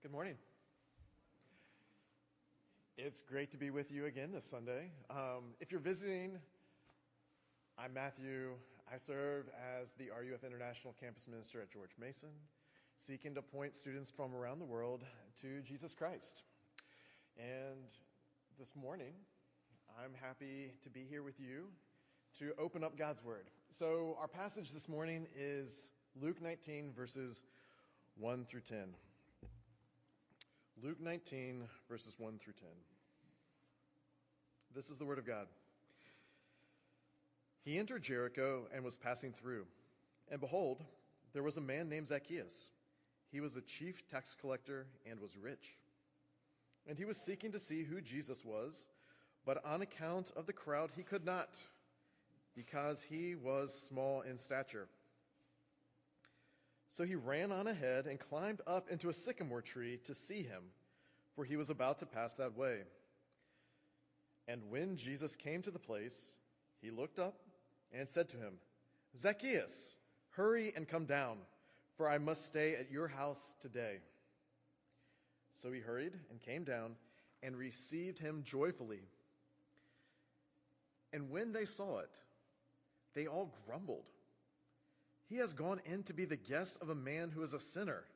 Good morning. It's great to be with you again this Sunday. If you're visiting, I'm Matthew. I serve as the RUF International Campus Minister at George Mason, seeking to point students from around the world to Jesus Christ. And this morning, I'm happy to be here with you to open up God's Word. So our passage this morning is Luke 19, verses 1 through 10. Luke 19, verses 1 through 10. This is the word of God. He entered Jericho and was passing through. And behold, there was a man named Zacchaeus. He was a chief tax collector and was rich. And he was seeking to see who Jesus was, but on account of the crowd he could not, because he was small in stature. So he ran on ahead and climbed up into a sycamore tree to see him, for he was about to pass that way. And when Jesus came to the place, he looked up and said to him, Zacchaeus, hurry and come down, for I must stay at your house today. So he hurried and came down and received him joyfully. And when they saw it, they all grumbled. He has gone in to be the guest of a man who is a sinner.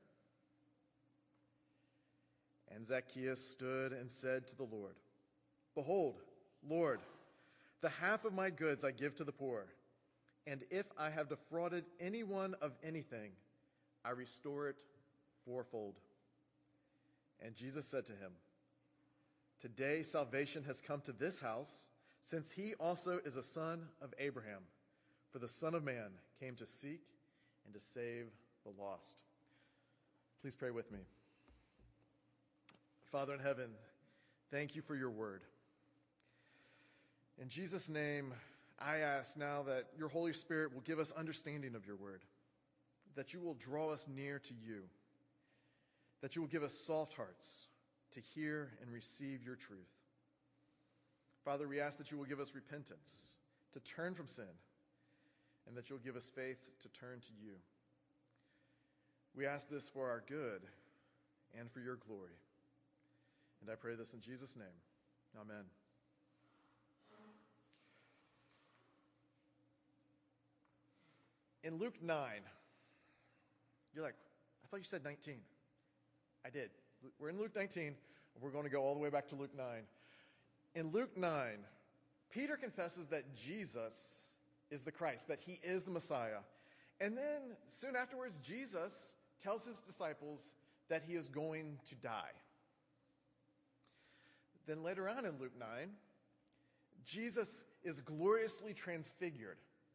And Zacchaeus stood and said to the Lord, Behold, Lord, the half of my goods I give to the poor, and if I have defrauded anyone of anything, I restore it fourfold. And Jesus said to him, Today salvation has come to this house, since he also is a son of Abraham. For the Son of Man came to seek and to save the lost. Please pray with me. Father in heaven, thank you for your word. In Jesus' name, I ask now that your Holy Spirit will give us understanding of your word, that you will draw us near to you, that you will give us soft hearts to hear and receive your truth. Father, we ask that you will give us repentance to turn from sin, and that you'll give us faith to turn to you. We ask this for our good and for your glory. And I pray this in Jesus' name. Amen. In Luke 9, you're like, I thought you said 19. I did. We're in Luke 19, and we're going to go all the way back to Luke 9. In Luke 9, Peter confesses that Jesus is the Christ, that he is the Messiah. And then soon afterwards, Jesus tells his disciples that he is going to die. Then later on in Luke 9, Jesus is gloriously transfigured.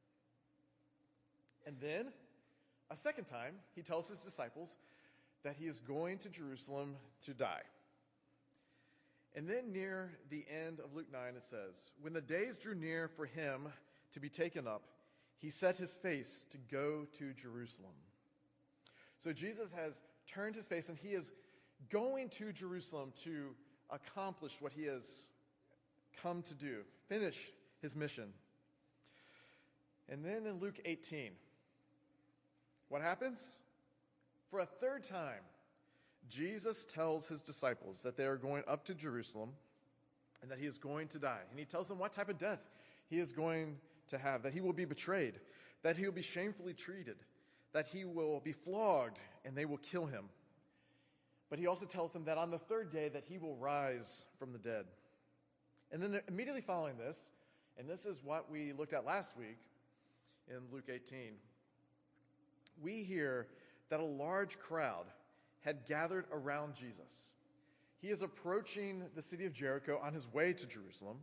And then, a second time, he tells his disciples that he is going to Jerusalem to die. And then near the end of Luke 9, it says, When the days drew near for him to be taken up, he set his face to go to Jerusalem. So Jesus has turned his face and he is going to Jerusalem to accomplish what he has come to do, finish his mission. And then in Luke 18, what happens? For a third time, Jesus tells his disciples that they are going up to Jerusalem and that he is going to die. And he tells them what type of death he is going to have, that he will be betrayed, that he will be shamefully treated, that he will be flogged and they will kill him. But he also tells them that on the third day that he will rise from the dead. And then immediately following this, and this is what we looked at last week in Luke 18, we hear that a large crowd had gathered around Jesus. He is approaching the city of Jericho on his way to Jerusalem.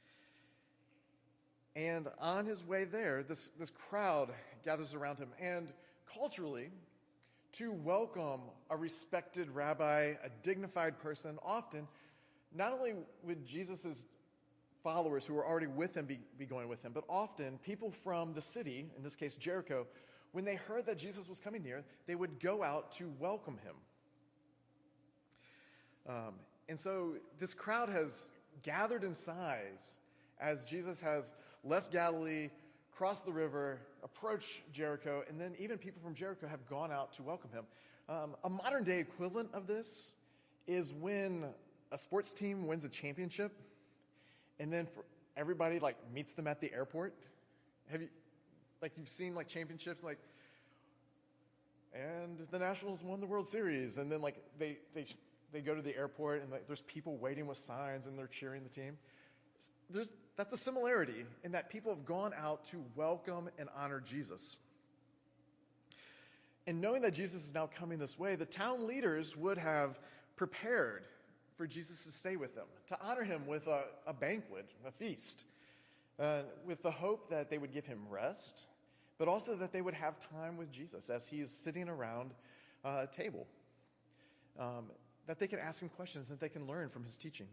And on his way there, this crowd gathers around him. And culturally, to welcome a respected rabbi, a dignified person, often, not only would Jesus' followers who were already with him be going with him, but often people from the city, in this case Jericho, when they heard that Jesus was coming near, they would go out to welcome him. And so this crowd has gathered in size as Jesus has left Galilee, crossed the river, approached Jericho, and then even people from Jericho have gone out to welcome him. A modern day equivalent of this is when a sports team wins a championship and then everybody meets them at the airport. You've seen championships and the Nationals won the World Series, and then they go to the airport and there's people waiting with signs and they're cheering the team. That's a similarity in that people have gone out to welcome and honor Jesus. And knowing that Jesus is now coming this way, the town leaders would have prepared for Jesus to stay with them, to honor him with a banquet, a feast, with the hope that they would give him rest, but also that they would have time with Jesus as he is sitting around a table, that they can ask him questions, that they can learn from his teaching.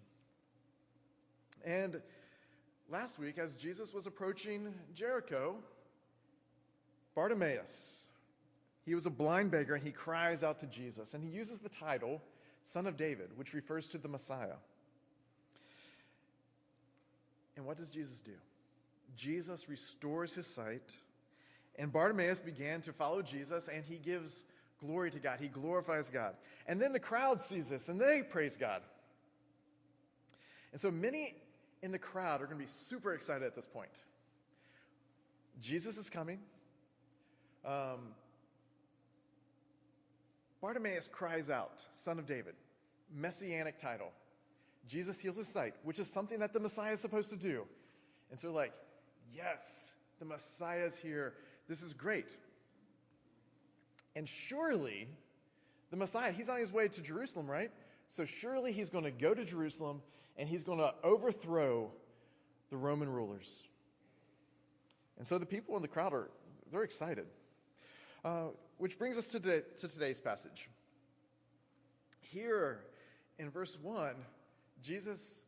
And last week, as Jesus was approaching Jericho, Bartimaeus, he was a blind beggar, and he cries out to Jesus, and he uses the title Son of David, which refers to the Messiah. And what does Jesus do? Jesus restores his sight, and Bartimaeus began to follow Jesus, and he gives glory to God. He glorifies God. And then the crowd sees this, and they praise God. And so many in the crowd are going to be super excited at this point. Jesus is coming. Bartimaeus cries out, Son of David, messianic title. Jesus heals his sight, which is something that the Messiah is supposed to do. And so yes, the Messiah is here. This is great. And surely the Messiah, he's on his way to Jerusalem, right? So surely he's going to go to Jerusalem and he's going to overthrow the Roman rulers. And so the people in the crowd they're excited. Which brings us to today's passage. Here in verse 1, Jesus,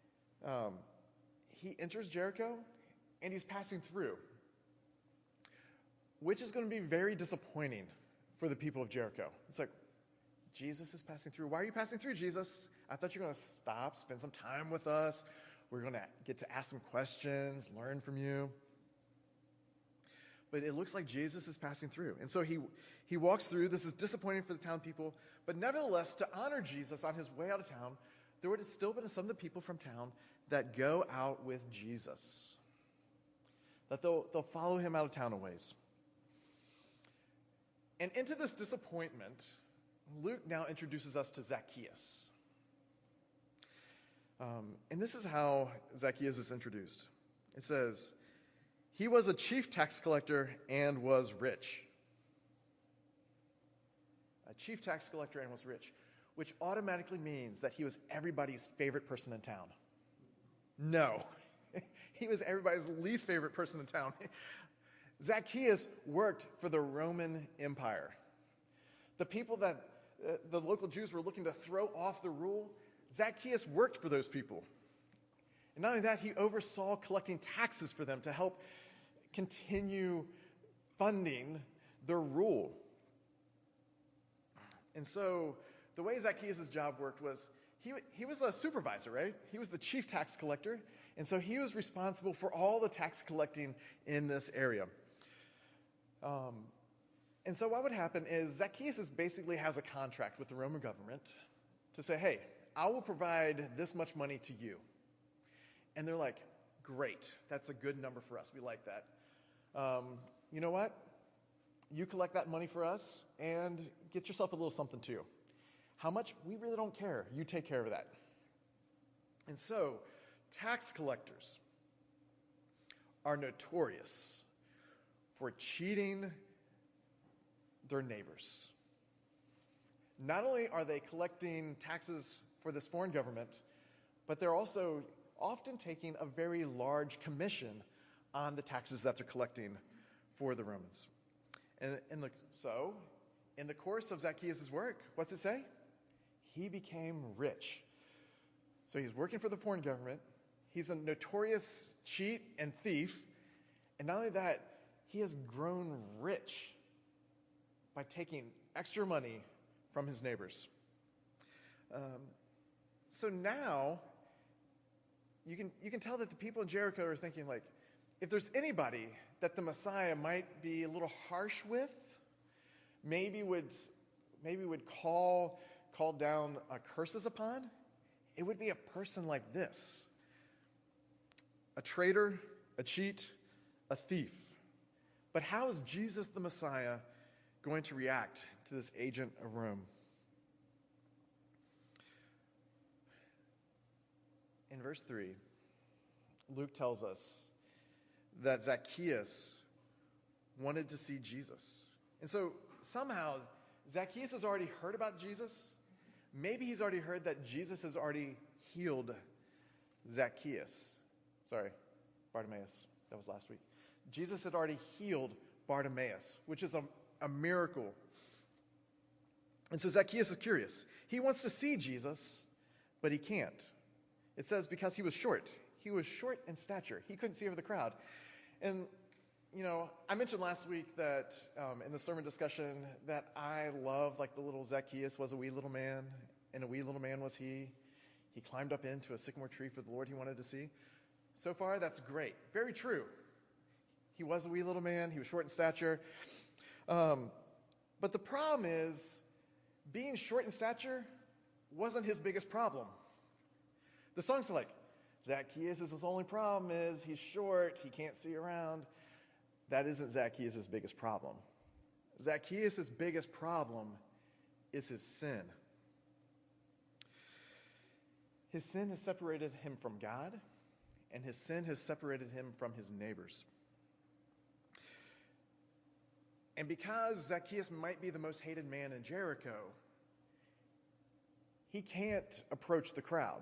he enters Jericho and he's passing through, which is going to be very disappointing for the people of Jericho. It's like, Jesus is passing through. Why are you passing through, Jesus? I thought you were going to stop, spend some time with us. We're going to get to ask some questions, learn from you. But it looks like Jesus is passing through. And so he walks through. This is disappointing for the town people. But nevertheless, to honor Jesus on his way out of town, there would have still been some of the people from town that go out with Jesus. That they'll follow him out of town a ways. And into this disappointment, Luke now introduces us to Zacchaeus. And this is how Zacchaeus is introduced. It says, he was a chief tax collector and was rich. A chief tax collector and was rich, which automatically means that he was everybody's favorite person in town. No, he was everybody's least favorite person in town. Zacchaeus worked for the Roman Empire. The people that the local Jews were looking to throw off the rule, Zacchaeus worked for those people. And not only that, he oversaw collecting taxes for them to help continue funding their rule. And so the way Zacchaeus' job worked was he was a supervisor, right? He was the chief tax collector. And so he was responsible for all the tax collecting in this area. And so what would happen is Zacchaeus basically has a contract with the Roman government to say, hey, I will provide this much money to you. And they're like, great, that's a good number for us. We like that. You know what? You collect that money for us and get yourself a little something too. How much? We really don't care. You take care of that. And so, tax collectors are notorious for cheating their neighbors. Not only are they collecting taxes for this foreign government, but they're also often taking a very large commission on the taxes that they're collecting for the Romans. And in the course of Zacchaeus' work, what's it say? He became rich. So he's working for the foreign government. He's a notorious cheat and thief. And not only that, he has grown rich by taking extra money from his neighbors. So now, you can tell that the people in Jericho are thinking, like, if there's anybody that the Messiah might be a little harsh with, maybe would call called down curses upon, it would be a person like this. A traitor, a cheat, a thief. But how is Jesus the Messiah going to react to this agent of Rome? In verse 3, Luke tells us that Zacchaeus wanted to see Jesus. And so somehow Zacchaeus has already heard about Jesus. Maybe he's already heard that Jesus has already healed Zacchaeus. Bartimaeus. That was last week. Jesus had already healed Bartimaeus, which is a miracle. And so Zacchaeus is curious. He wants to see Jesus, but he can't. It says because he was short. He was short in stature. He couldn't see over the crowd. And, I mentioned last week that in the sermon discussion that I love, like the little Zacchaeus was a wee little man, and a wee little man was he. He climbed up into a sycamore tree for the Lord he wanted to see. So far, that's great. Very true. He was a wee little man. He was short in stature. But the problem is, being short in stature wasn't his biggest problem. The song's like, Zacchaeus' only problem is he's short, he can't see around. That isn't Zacchaeus' biggest problem. Zacchaeus' biggest problem is his sin. His sin has separated him from God, and his sin has separated him from his neighbors. And because Zacchaeus might be the most hated man in Jericho, he can't approach the crowd.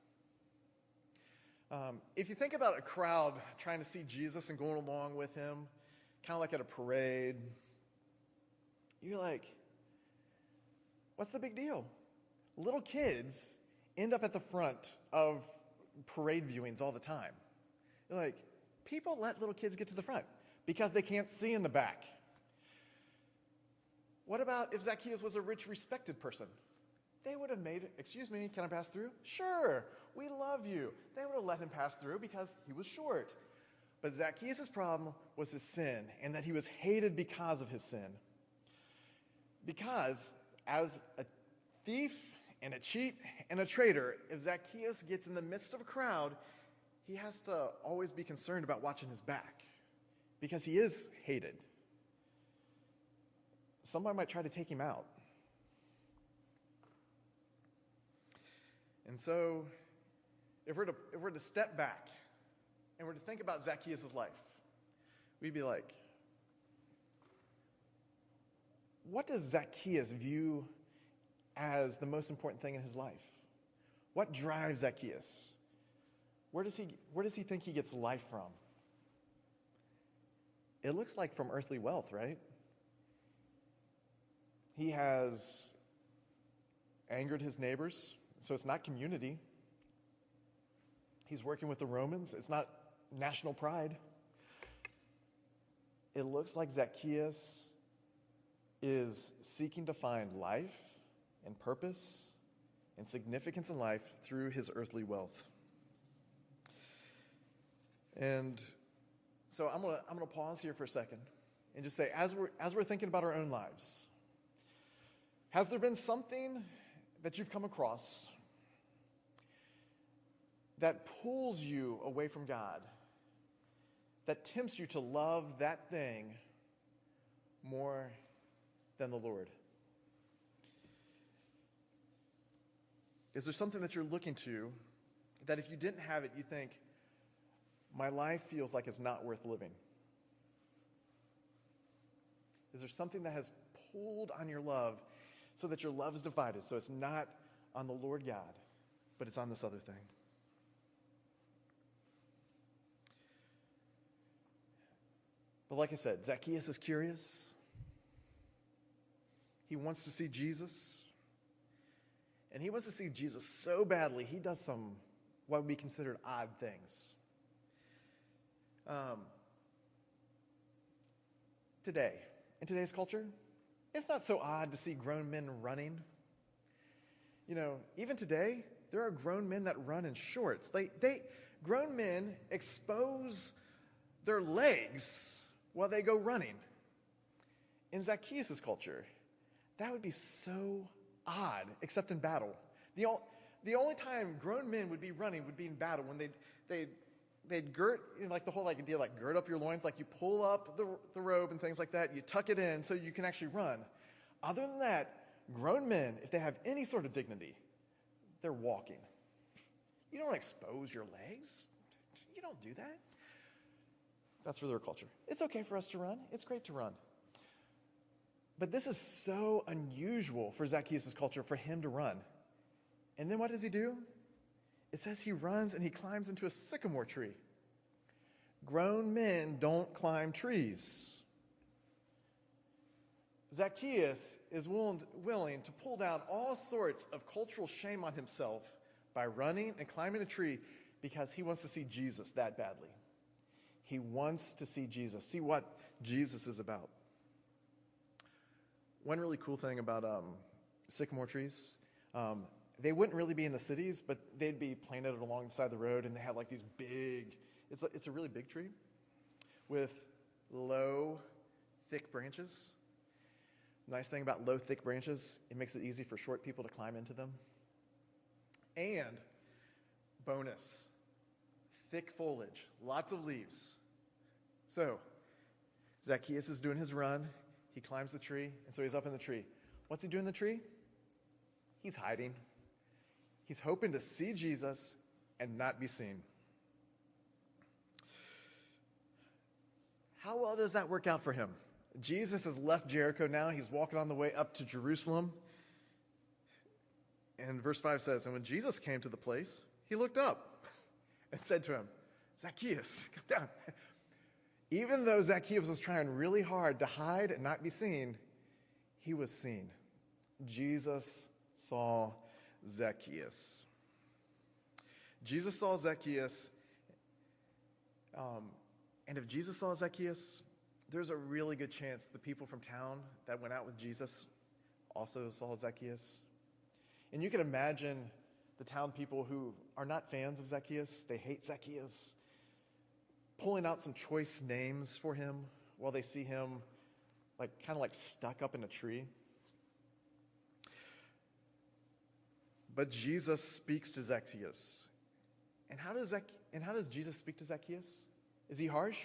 If you think about a crowd trying to see Jesus and going along with him, kind of like at a parade, you're like, what's the big deal? Little kids end up at the front of parade viewings all the time. You're like, people let little kids get to the front because they can't see in the back. What about if Zacchaeus was a rich, respected person? They would have made, excuse me, can I pass through? Sure, we love you. They would have let him pass through because he was short. But Zacchaeus' problem was his sin, and that he was hated because of his sin. Because as a thief and a cheat and a traitor, if Zacchaeus gets in the midst of a crowd, he has to always be concerned about watching his back because he is hated. Somebody might try to take him out. And so, if we're to step back and we're to think about Zacchaeus' life, we'd be like, what does Zacchaeus view as the most important thing in his life? What drives Zacchaeus? Where does he think he gets life from? It looks like from earthly wealth, right? He has angered his neighbors. So it's not community. He's working with the Romans. It's not national pride. It looks like Zacchaeus is seeking to find life and purpose and significance in life through his earthly wealth. And so I'm gonna pause here for a second and just say, as we're thinking about our own lives, has there been something that you've come across that pulls you away from God, that tempts you to love that thing more than the Lord? Is there something that you're looking to that if you didn't have it, you think, my life feels like it's not worth living? Is there something that has pulled on your love so that your love is divided, so it's not on the Lord God, but it's on this other thing? But like I said, Zacchaeus is curious. He wants to see Jesus. And he wants to see Jesus so badly, he does some what would be considered odd things. In today's culture, it's not so odd to see grown men running. Even today, there are grown men that run in shorts. Grown men expose their legs while they go running. In Zacchaeus' culture, that would be so odd, except in battle. The only time grown men would be running would be in battle, when they'd girt, like the whole idea, like gird up your loins, like you pull up the robe and things like that, you tuck it in so you can actually run. Other than that, grown men, if they have any sort of dignity, they're walking. You don't expose your legs. You don't do that. That's for their culture. It's okay for us to run. It's great to run. But this is so unusual for Zacchaeus' culture, for him to run. And then what does he do? It says he runs and he climbs into a sycamore tree. Grown men don't climb trees. Zacchaeus is willing to pull down all sorts of cultural shame on himself by running and climbing a tree because he wants to see Jesus that badly. He wants to see Jesus, see what Jesus is about. One really cool thing about sycamore trees, they wouldn't really be in the cities, but they'd be planted along the side of the road, and they have like these big, it's a really big tree with low, thick branches. Nice thing about low, thick branches, it makes it easy for short people to climb into them. And bonus, thick foliage, lots of leaves. So, Zacchaeus is doing his run. He climbs the tree, and so he's up in the tree. What's he doing in the tree? He's hiding. He's hoping to see Jesus and not be seen. How well does that work out for him? Jesus has left Jericho now. He's walking on the way up to Jerusalem. And verse 5 says, and when Jesus came to the place, he looked up and said to him, Zacchaeus, come down. Even though Zacchaeus was trying really hard to hide and not be seen, he was seen. Jesus saw Zacchaeus. Jesus saw Zacchaeus. And if Jesus saw Zacchaeus, there's a really good chance the people from town that went out with Jesus also saw Zacchaeus. And you can imagine the town people who are not fans of Zacchaeus, they hate Zacchaeus, pulling out some choice names for him while they see him kind of stuck up in a tree. But Jesus speaks to Zacchaeus. And how does Jesus speak to Zacchaeus? Is he harsh?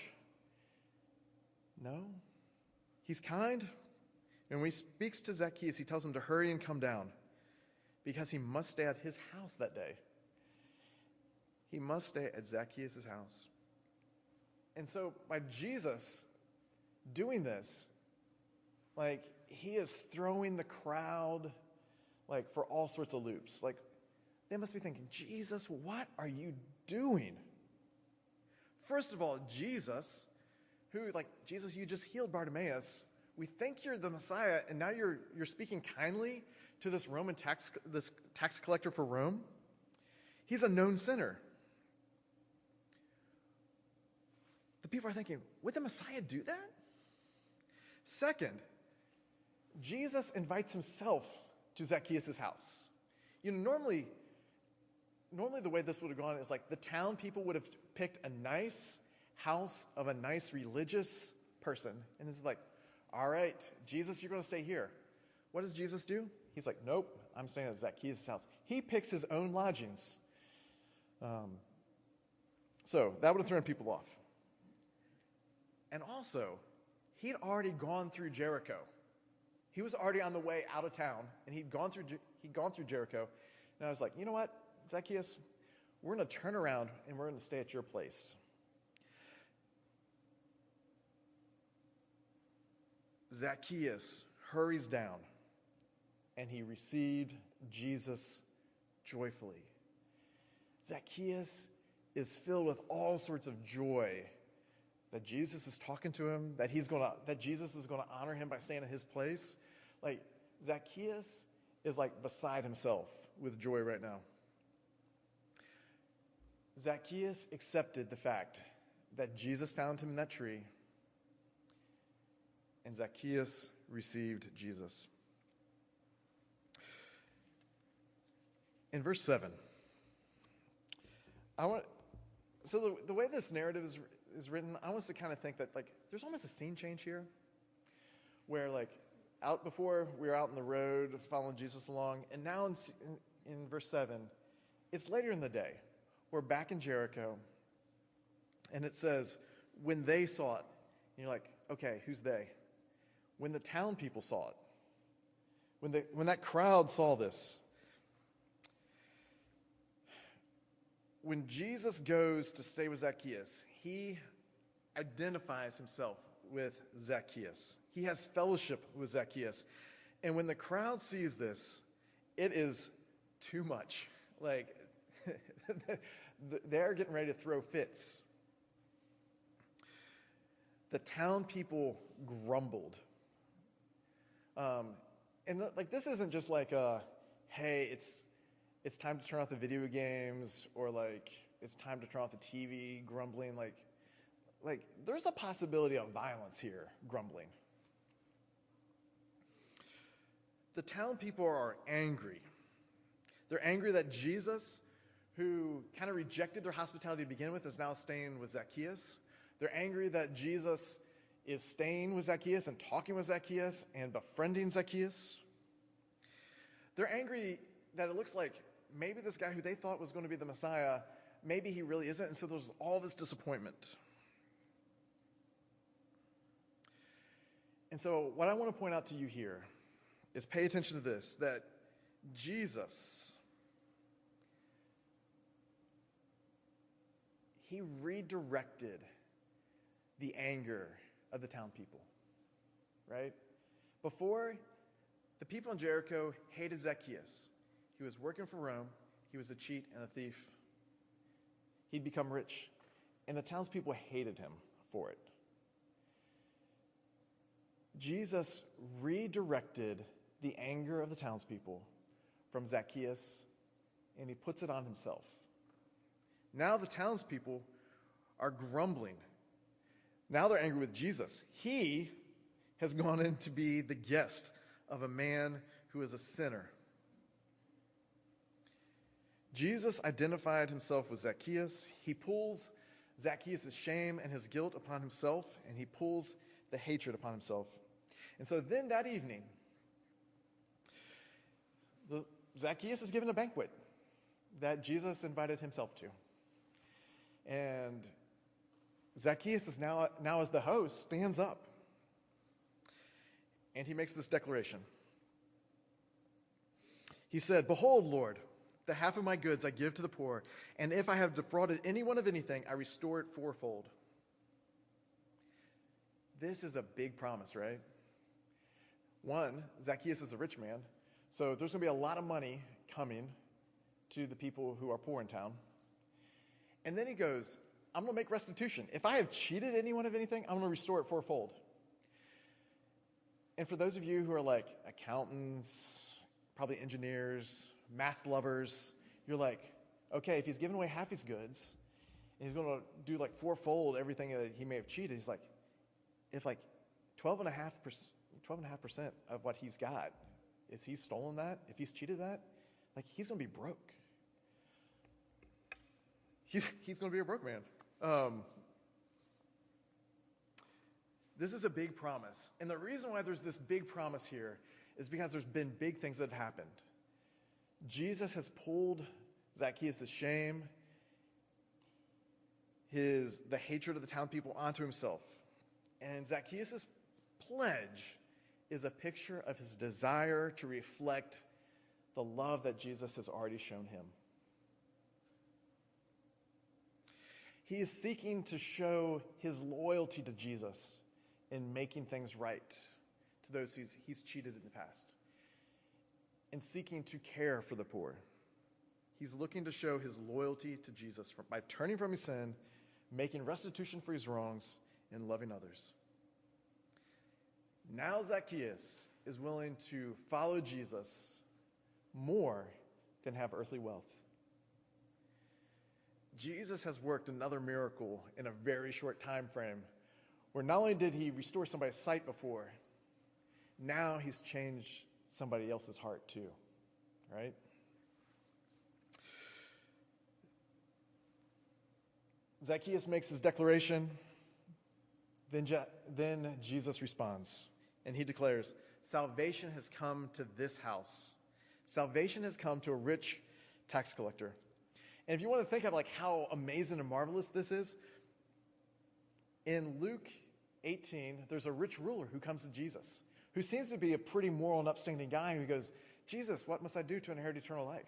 No. He's kind. And when he speaks to Zacchaeus, he tells him to hurry and come down because he must stay at his house that day. He must stay at Zacchaeus' house. And so by Jesus doing this, he is throwing the crowd for all sorts of loops. They must be thinking, Jesus, what are you doing? First of all, Jesus, Jesus, you just healed Bartimaeus. We think you're the Messiah, and now you're speaking kindly to this this tax collector for Rome. He's a known sinner. The people are thinking, would the Messiah do that? Second, Jesus invites himself to Zacchaeus' house. Normally the way this would have gone is the town people would have picked a nice house of a nice religious person. And this is all right, Jesus, you're going to stay here. What does Jesus do? He's like, nope, I'm staying at Zacchaeus' house. He picks his own lodgings. So that would have thrown people off. And also, he'd already gone through Jericho. He was already on the way out of town, and he'd gone through Jericho. And I was like, you know what, Zacchaeus, we're going to turn around and we're going to stay at your place. Zacchaeus hurries down, and he received Jesus joyfully. Zacchaeus is filled with all sorts of joy that Jesus is talking to him, that Jesus is going to honor him by staying at his place. Zacchaeus is beside himself with joy right now. Zacchaeus accepted the fact that Jesus found him in that tree, and Zacchaeus received Jesus. In verse 7, the way this narrative is written, I want us to kind of think that there's almost a scene change here, where Out before, we were out on the road following Jesus along. And now in verse 7, it's later in the day. We're back in Jericho. And it says, when they saw it. And you're like, okay, who's they? When the town people saw it. When that crowd saw this. When Jesus goes to stay with Zacchaeus, he identifies himself with Zacchaeus. He has fellowship with Zacchaeus. And when the crowd sees this, it is too much. Like, they're getting ready to throw fits. The town people grumbled. And like, this isn't just like hey, it's time to turn off the video games, or like it's time to turn off the TV grumbling. Like there's a possibility of violence here, grumbling. The town people are angry. They're angry that Jesus, who kind of rejected their hospitality to begin with, is now staying with Zacchaeus. They're angry that Jesus is staying with Zacchaeus and talking with Zacchaeus and befriending Zacchaeus. They're angry that it looks like maybe this guy who they thought was going to be the Messiah, maybe he really isn't, and so there's all this disappointment. And so what I want to point out to you here is pay attention to this, that Jesus, he redirected the anger of the town people, right? Before, the people in Jericho hated Zacchaeus. He was working for Rome. He was a cheat and a thief. He'd become rich. And the townspeople hated him for it. Jesus redirected the anger of the townspeople from Zacchaeus, and he puts it on himself. Now the townspeople are grumbling. Now they're angry with Jesus. He has gone in to be the guest of a man who is a sinner. Jesus identified himself with Zacchaeus. He pulls Zacchaeus' shame and his guilt upon himself, and he pulls the hatred upon himself. And so then that evening, Zacchaeus is given a banquet that Jesus invited himself to. And Zacchaeus is now as the host, stands up. And he makes this declaration. He said, "Behold, Lord, the half of my goods I give to the poor, and if I have defrauded anyone of anything, I restore it fourfold." This is a big promise, right? One, Zacchaeus is a rich man, so there's going to be a lot of money coming to the people who are poor in town. And then he goes, I'm going to make restitution. If I have cheated anyone of anything, I'm going to restore it fourfold. And for those of you who are like accountants, probably engineers, math lovers, you're like, okay, if he's giving away half his goods, and he's going to do like fourfold everything that he may have cheated, he's like, if like 12.5% of what he's got, is he stolen that? If he's cheated that, like he's going to be broke. He's going to be a broke man. This is a big promise. And the reason why there's this big promise here is because there's been big things that have happened. Jesus has pulled Zacchaeus' shame, the hatred of the town people onto himself. And Zacchaeus' pledge is a picture of his desire to reflect the love that Jesus has already shown him. He is seeking to show his loyalty to Jesus in making things right to those he's cheated in the past, and seeking to care for the poor. He's looking to show his loyalty to Jesus by turning from his sin, making restitution for his wrongs, and loving others. Now Zacchaeus is willing to follow Jesus more than have earthly wealth. Jesus has worked another miracle in a very short time frame, where not only did he restore somebody's sight before, now he's changed somebody else's heart too, right? Zacchaeus makes his declaration. Then Jesus responds, and he declares, salvation has come to this house. Salvation has come to a rich tax collector. And if you want to think of like how amazing and marvelous this is, in Luke 18, there's a rich ruler who comes to Jesus, who seems to be a pretty moral and upstanding guy, who goes, Jesus, what must I do to inherit eternal life?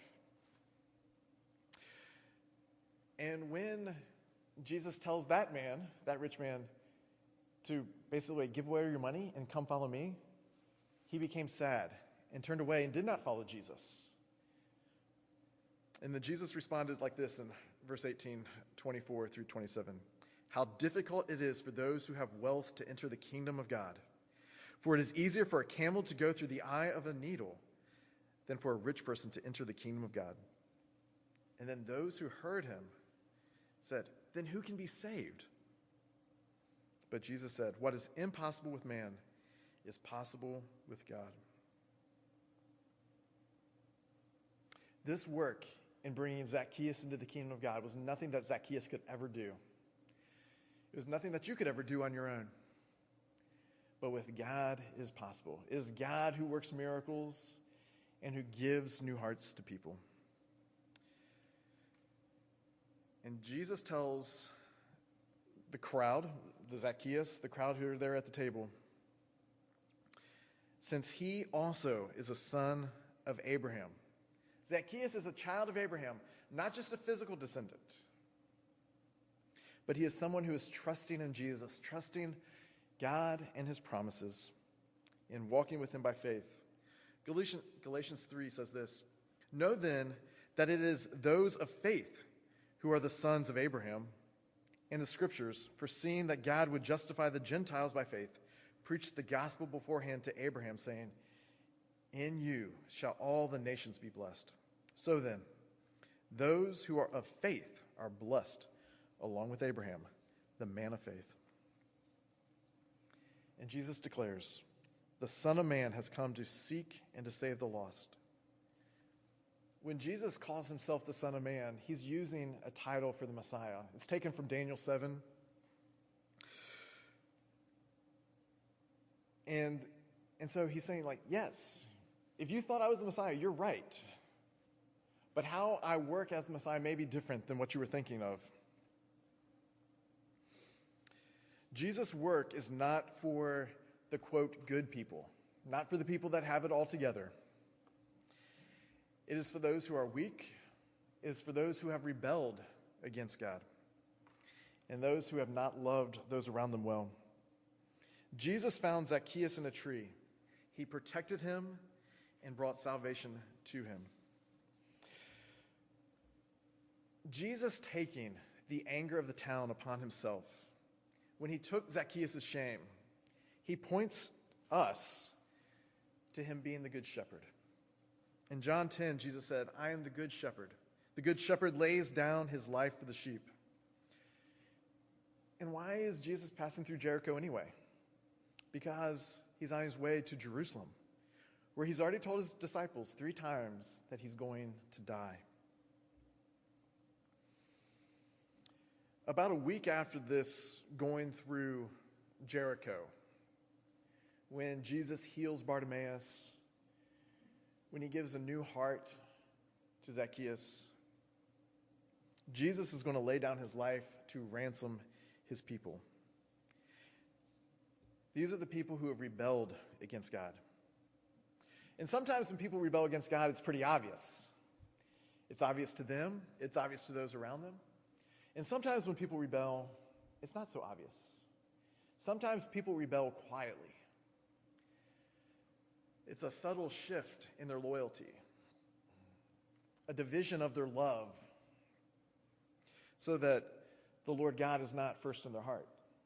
And when Jesus tells that man, that rich man, to basically give away your money and come follow me, he became sad and turned away and did not follow Jesus. And then Jesus responded like this in verse 18, 24 through 27. How difficult it is for those who have wealth to enter the kingdom of God. For it is easier for a camel to go through the eye of a needle than for a rich person to enter the kingdom of God. And then those who heard him said, then who can be saved? But Jesus said, what is impossible with man is possible with God. This work in bringing Zacchaeus into the kingdom of God was nothing that Zacchaeus could ever do. It was nothing that you could ever do on your own. But with God, it is possible. It is God who works miracles and who gives new hearts to people. And Jesus tells the crowd, the Zacchaeus, the crowd who are there at the table, since he also is a son of Abraham. Zacchaeus is a child of Abraham, not just a physical descendant, but he is someone who is trusting in Jesus, trusting God and his promises, and walking with him by faith. Galatians 3 says this, know then that it is those of faith who are the sons of Abraham. In the scriptures, foreseeing that God would justify the Gentiles by faith, preached the gospel beforehand to Abraham, saying, in you shall all the nations be blessed. So then, those who are of faith are blessed, along with Abraham, the man of faith. And Jesus declares, the Son of Man has come to seek and to save the lost. When Jesus calls himself the Son of Man, he's using a title for the Messiah. It's taken from Daniel 7. And so he's saying, like, yes, if you thought I was the Messiah, you're right. But how I work as the Messiah may be different than what you were thinking of. Jesus' work is not for the, quote, good people, not for the people that have it all together. It is for those who are weak. It is for those who have rebelled against God, and those who have not loved those around them well. Jesus found Zacchaeus in a tree. He protected him and brought salvation to him. Jesus taking the anger of the town upon himself, when he took Zacchaeus' shame, he points us to him being the good shepherd. In John 10, Jesus said, I am the good shepherd. The good shepherd lays down his life for the sheep. And why is Jesus passing through Jericho anyway? Because he's on his way to Jerusalem, where he's already told his disciples 3 times that he's going to die. About a week after this going through Jericho, when Jesus heals Bartimaeus, when he gives a new heart to Zacchaeus, Jesus is going to lay down his life to ransom his people. These are the people who have rebelled against God. And sometimes when people rebel against God, it's pretty obvious. It's obvious to them. It's obvious to those around them. And sometimes when people rebel, it's not so obvious. Sometimes people rebel quietly. It's a subtle shift in their loyalty, a division of their love, so that the Lord God is not first in their heart.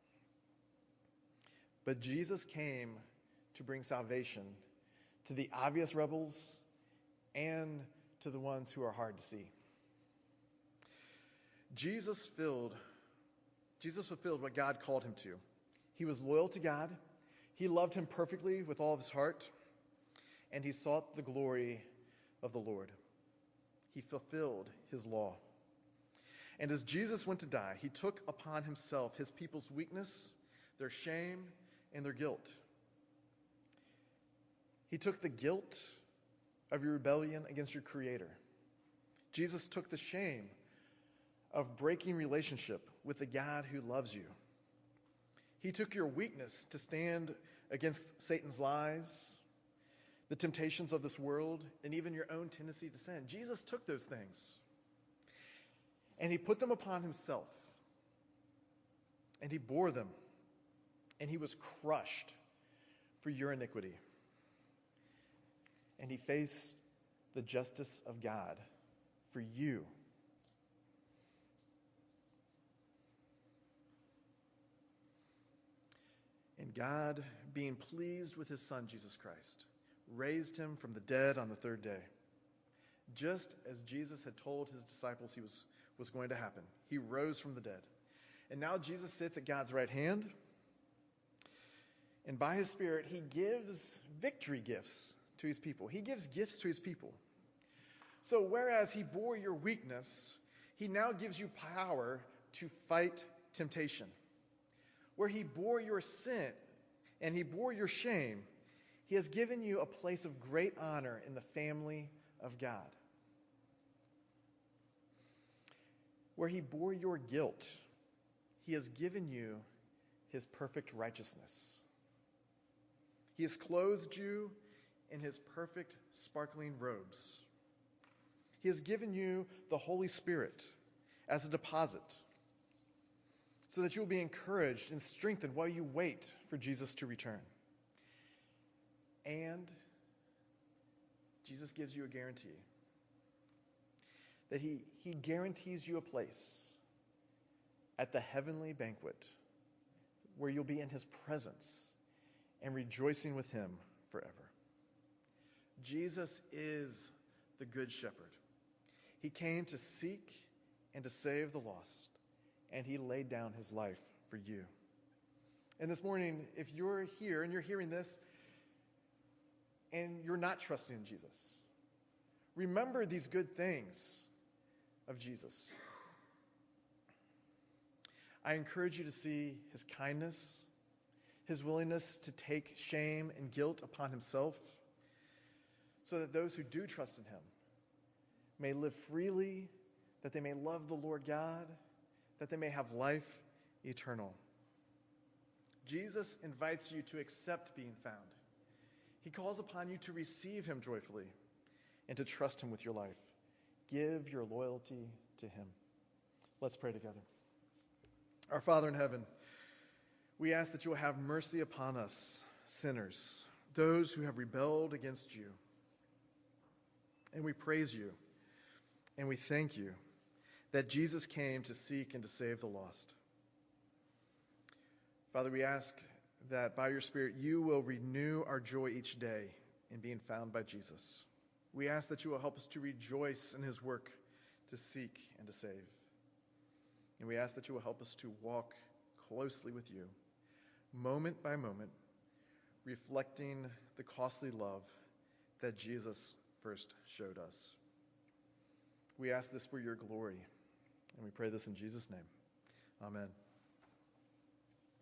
But Jesus came to bring salvation to the obvious rebels and to the ones who are hard to see. Jesus fulfilled what God called him to. He was loyal to God. He loved him perfectly with all of his heart. And he sought the glory of the Lord. He fulfilled his law. And as Jesus went to die, he took upon himself his people's weakness, their shame, and their guilt. He took the guilt of your rebellion against your Creator. Jesus took the shame of breaking relationship with the God who loves you. He took your weakness to stand against Satan's lies, the temptations of this world, and even your own tendency to sin. Jesus took those things, and he put them upon himself, and he bore them, and he was crushed for your iniquity. And he faced the justice of God for you. And God, being pleased with his Son, Jesus Christ, raised him from the dead on the third day. Just as Jesus had told his disciples was going to happen. He rose from the dead. And now Jesus sits at God's right hand. And by his Spirit, he gives victory gifts to his people. He gives gifts to his people. So whereas he bore your weakness, he now gives you power to fight temptation. Where he bore your sin and he bore your shame, he has given you a place of great honor in the family of God. Where he bore your guilt, he has given you his perfect righteousness. He has clothed you in his perfect sparkling robes. He has given you the Holy Spirit as a deposit so that you will be encouraged and strengthened while you wait for Jesus to return. And Jesus gives you a guarantee that he guarantees you a place at the heavenly banquet where you'll be in his presence and rejoicing with him forever. Jesus is the Good Shepherd. He came to seek and to save the lost, and he laid down his life for you. And this morning, if you're here and you're hearing this and you're not trusting in Jesus, remember these good things of Jesus. I encourage you to see his kindness, his willingness to take shame and guilt upon himself, so that those who do trust in him may live freely, that they may love the Lord God, that they may have life eternal. Jesus invites you to accept being found. He calls upon you to receive him joyfully and to trust him with your life. Give your loyalty to him. Let's pray together. Our Father in heaven, we ask that you will have mercy upon us, sinners, those who have rebelled against you. And we praise you, and we thank you that Jesus came to seek and to save the lost. Father, we ask that by your Spirit you will renew our joy each day in being found by Jesus. We ask that you will help us to rejoice in his work to seek and to save. And we ask that you will help us to walk closely with you, moment by moment, reflecting the costly love that Jesus first showed us. We ask this for your glory, and we pray this in Jesus' name. Amen.